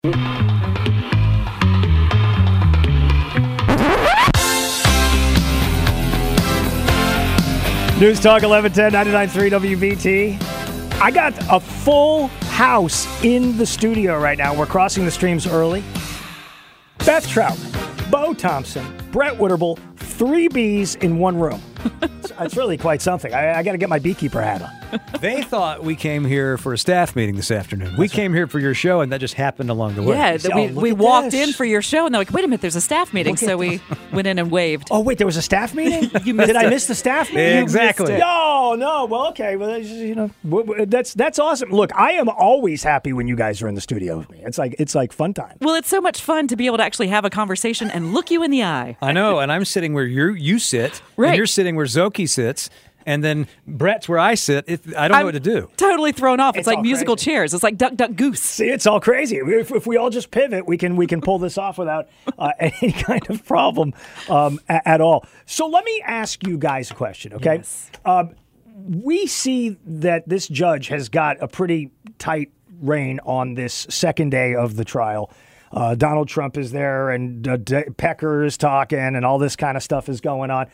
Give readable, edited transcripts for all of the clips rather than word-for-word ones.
News Talk 1110 99.3 WBT. I got a full house in the studio right now. We're crossing the streams early. Beth Troutman, Bo Thompson, Brett Witterble, 3 bees in one room. It's really quite something. I got to get my beekeeper hat on. They thought we came here for a staff meeting this afternoon. We came here for your show, and that just happened along the way. Yeah, we walked in for your show, and they're like, wait a minute, there's a staff meeting. So we went in and waved. Oh, wait, there was a staff meeting? Did I miss the staff meeting? Exactly. No. Well, okay. Well, that's awesome. Look, I am always happy when you guys are in the studio with me. It's like fun time. Well, it's so much fun to be able to actually have a conversation and look you in the eye. I know, and I'm sitting where you sit, and you're sitting where Zoki sits. And then Brett's where I sit. I don't know what to do. Totally thrown off. It's like musical chairs. It's like Duck, Duck, Goose. See, it's all crazy. If we all just pivot, we can pull this off without any kind of problem at all. So let me ask you guys a question, okay? Yes. We see that this judge has got a pretty tight rein on this second day of the trial. Donald Trump is there, and Pecker is talking, and all this kind of stuff is going on.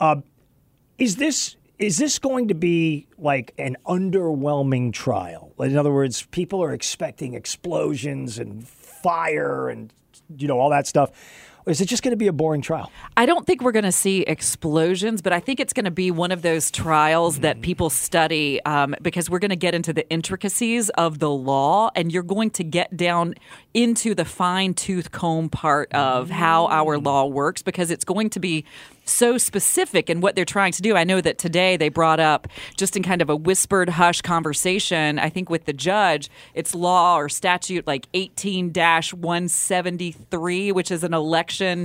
Is this going to be like an underwhelming trial? In other words, people are expecting explosions and fire and, all that stuff. Or is it just going to be a boring trial? I don't think we're going to see explosions, but I think it's going to be one of those trials that people study because we're going to get into the intricacies of the law, and you're going to get down into the fine-tooth comb part of how our law works, because it's going to be so specific in what they're trying to do. I know that today they brought up, just in kind of a whispered hush conversation, I think with the judge, it's law or statute like 18-173, which is an election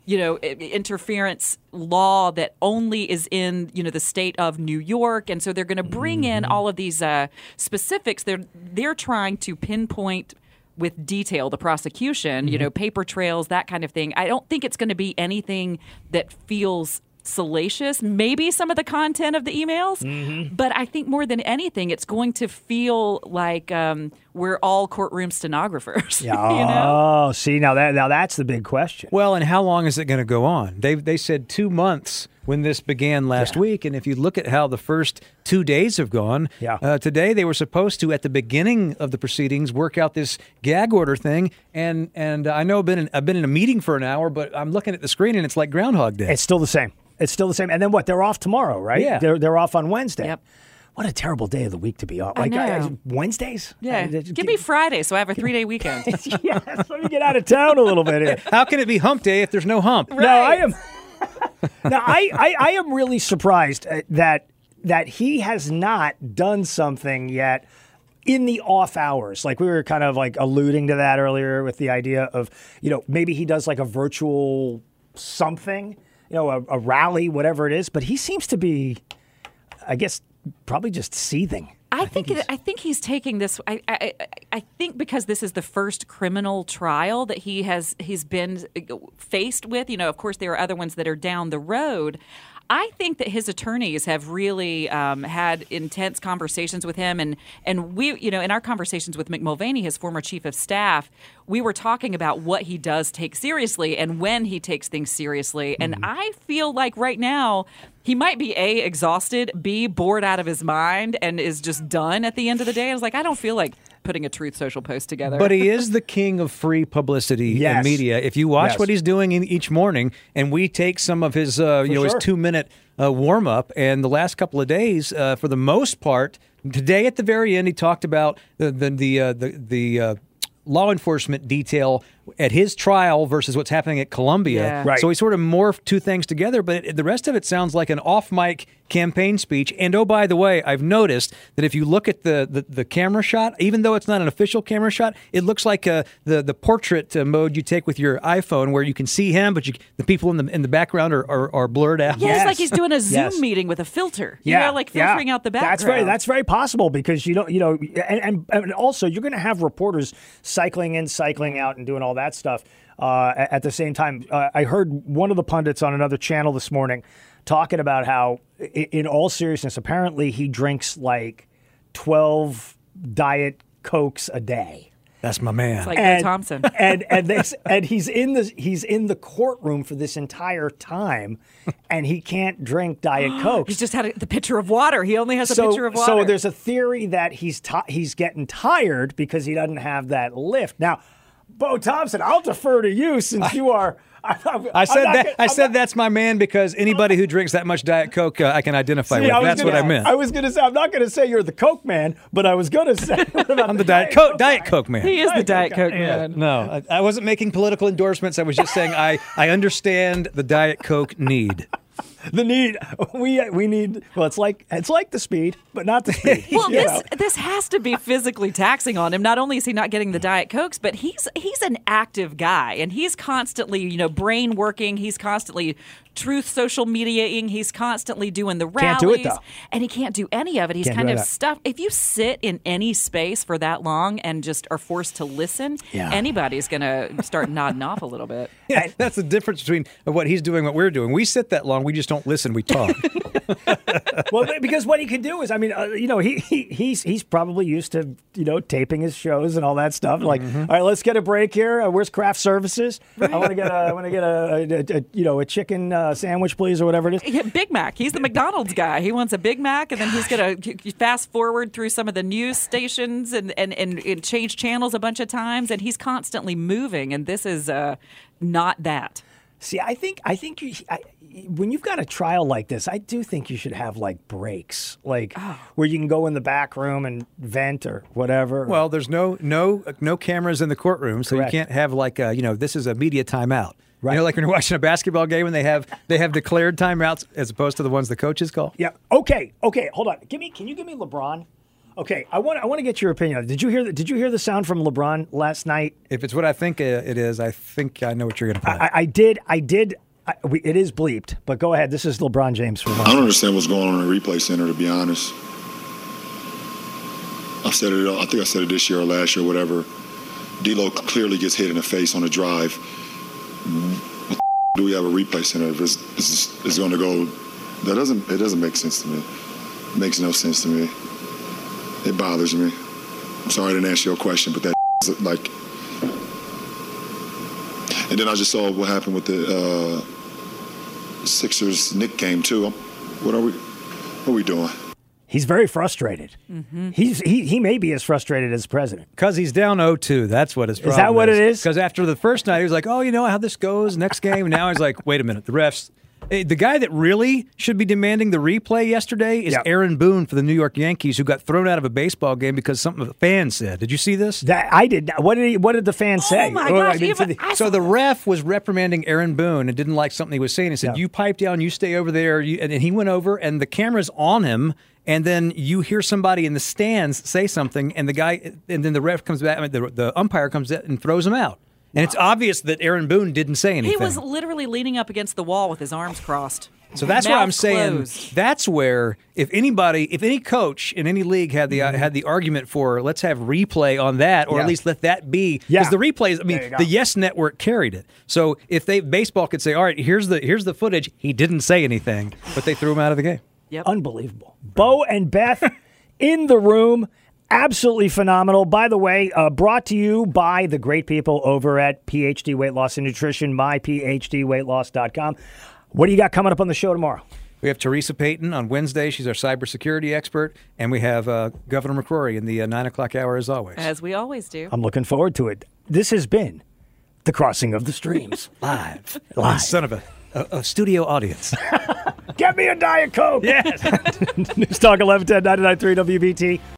interference law that only is in, the state of New York. And so they're going to bring in all of these specifics. They're trying to pinpoint with detail the prosecution, paper trails, that kind of thing. I don't think it's going to be anything that feels salacious, maybe some of the content of the emails, but I think more than anything, it's going to feel like we're all courtroom stenographers. Oh, see, now that's the big question. Well, and how long is it going to go on? They said 2 months when this began last week, and if you look at how the first 2 days have gone, today they were supposed to, at the beginning of the proceedings, work out this gag order thing, and I know I've been in a meeting for an hour, but I'm looking at the screen and it's like Groundhog Day. It's still the same. And then what? They're off tomorrow, right? Yeah. They're off on Wednesday. Yep. What a terrible day of the week to be off. I know. Wednesdays? Yeah. Give me Friday so I have a 3-day weekend. Yes, let me get out of town a little bit here. How can it be hump day if there's no hump? Right. No, I am. Now, I am really surprised that he has not done something yet in the off hours. Like we were kind of like alluding to that earlier with the idea of, maybe he does like a virtual something, a rally, whatever it is. But he seems to be, I guess, probably just seething. I think he's taking this. I think because this is the first criminal trial that he's been faced with. Of course, there are other ones that are down the road. I think that his attorneys have really had intense conversations with him, and we, in our conversations with Mick Mulvaney, his former chief of staff, we were talking about what he does take seriously and when he takes things seriously. And I feel like right now he might be A, exhausted, B, bored out of his mind, and is just done at the end of the day. I was like, I don't feel like putting a Truth Social post together. But he is the king of free publicity and media. If you watch what he's doing each morning, and we take some of his, his 2-minute warm up, and the last couple of days, for the most part, today at the very end, he talked about the law enforcement detail at his trial versus what's happening at Columbia. Yeah. Right. So he sort of morphed two things together, but the rest of it sounds like an off-mic campaign speech. And oh, by the way, I've noticed that if you look at the camera shot, even though it's not an official camera shot, it looks like the portrait mode you take with your iPhone, where you can see him, but the people in the background are blurred out. Yeah, it's like he's doing a Zoom meeting with a filter. Like filtering out the background. That's very possible, because and also you're going to have reporters cycling in, cycling out, and doing all that stuff at the same time. I heard one of the pundits on another channel this morning talking about how, in all seriousness, apparently he drinks like 12 Diet Cokes a day. That's my man. It's like Bo Thompson. and he's in the courtroom for this entire time, and he can't drink Diet Coke. He's just had the pitcher of water. He only has a pitcher of water. So there's a theory that he's getting tired because he doesn't have that lift. Now, Bo Thompson, I'll defer to you since you are. I said that's my man because anybody who drinks that much Diet Coke, I can identify with. That's what I meant. I was going to say, I'm not going to say you're the Coke man, but I was going to say I'm the Diet Coke man. He is the Diet Coke man. No, I wasn't making political endorsements. I was just saying I understand the Diet Coke need. The need we need. Well, it's like the speed, but not the speed. Well, this has to be physically taxing on him. Not only is he not getting the Diet Cokes, but he's an active guy, and he's constantly brain working. He's constantly truth social mediating. He's constantly doing the rallies. Can't do it, though. And he can't do any of it. He's kind of stuffed. If you sit in any space for that long and just are forced to listen, anybody's going to start nodding off a little bit. Yeah, that's the difference between what he's doing and what we're doing. We sit that long. We just don't listen. We talk. Well, because what he can do is, he's probably used to, taping his shows and all that stuff. Like, all right, let's get a break here. Where's craft services? Right. I want to get a chicken sandwich, please, or whatever it is. Yeah, Big Mac. He's the McDonald's guy. He wants a Big Mac, and then he's going to fast forward through some of the news stations and change channels a bunch of times, and he's constantly moving, and this is not that. See, I think when you've got a trial like this, I do think you should have like breaks, where you can go in the back room and vent or whatever. Well, there's no cameras in the courtroom, so Correct. You can't have this is a media timeout. Right. Like when you're watching a basketball game and they have declared timeouts as opposed to the ones the coaches call. Yeah. Okay. Hold on. Can you give me LeBron? Okay. I want to get your opinion. Did you hear the sound from LeBron last night? If it's what I think it is, I think I know what you're going to play. I did. It is bleeped, but go ahead. This is LeBron James. I don't understand what's going on in the replay center, to be honest. I think I said it this year or last year, whatever. D'Lo clearly gets hit in the face on a drive. Do we have a replay center if it's going to go? It doesn't make sense to me. It makes no sense to me. It bothers me. I'm sorry I didn't answer your question, but that like. And then I just saw what happened with the Sixers Knicks game too. What are we doing? He's very frustrated. Mm-hmm. He may be as frustrated as the president. Because he's down 0-2. That's what his problem is. Is that what it is? Because after the first night, he was like, oh, you know how this goes, next game. Now he's like, wait a minute, the refs. The guy that really should be demanding the replay yesterday is Aaron Boone for the New York Yankees, who got thrown out of a baseball game because something a fan said. Did you see this? That I did. What did the fan say? Oh my gosh! So the ref was reprimanding Aaron Boone and didn't like something he was saying. He said, "You pipe down, you stay over there." And he went over, and the camera's on him. And then you hear somebody in the stands say something, and then the ref comes back. The umpire comes in and throws him out. And it's obvious that Aaron Boone didn't say anything. He was literally leaning up against the wall with his arms crossed. So that's what I'm saying. That's where if any coach in any league had the argument for let's have replay on that, or at least let that be, because the replays. The Yes Network carried it. So if baseball could say, all right, here's the footage. He didn't say anything, but they threw him out of the game. Yep. Unbelievable. Bo and Beth in the room. Absolutely phenomenal. By the way, brought to you by the great people over at PhD Weight Loss and Nutrition, myphdweightloss.com. What do you got coming up on the show tomorrow? We have Teresa Payton on Wednesday. She's our cybersecurity expert. And we have Governor McCrory in the 9 o'clock hour as always. As we always do. I'm looking forward to it. This has been The Crossing of the Streams. Live. Son of a studio audience. Get me a Diet Coke. Yes. News Talk 1110 99.3 WBT.